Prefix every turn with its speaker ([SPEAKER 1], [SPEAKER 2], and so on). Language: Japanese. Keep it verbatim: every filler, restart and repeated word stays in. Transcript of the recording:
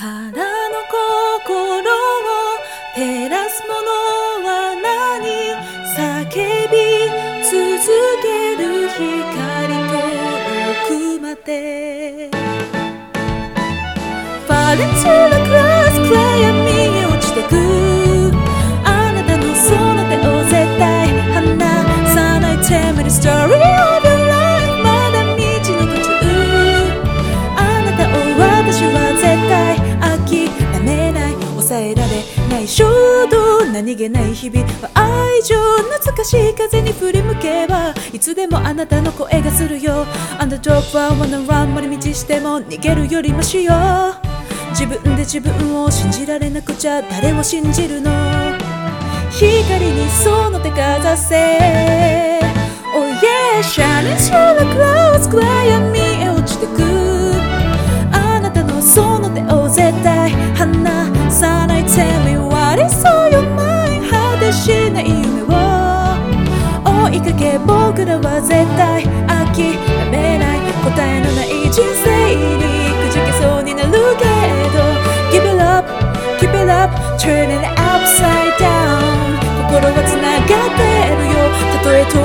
[SPEAKER 1] 空の心を照らすものは何？叫び続ける光遠くまで Fall into the clouds 暗闇へ落ちてくあなたのその手を絶対離さない Tell me the story of your life まだ道の途中あなたを私は絶対諦めない抑えられない衝動何気ない日々は愛情懐かしい風に振り向けばいつでもあなたの声がするよ Underdog は wanna run 回り道しても逃げるよりマシよ自分で自分を信じられなくちゃ誰を信じるの光にその手かざせ Oh yeah shining through the clouds 暗闇へ落ちてくあなたのその手を絶対離さない Tell me what is on your mind 果てしない夢を追いかけ僕らは絶対諦めない答えのない人生にくじけそうになるけど Give it up, keep it up, turn it upside down 心はつながってるよたとえ遠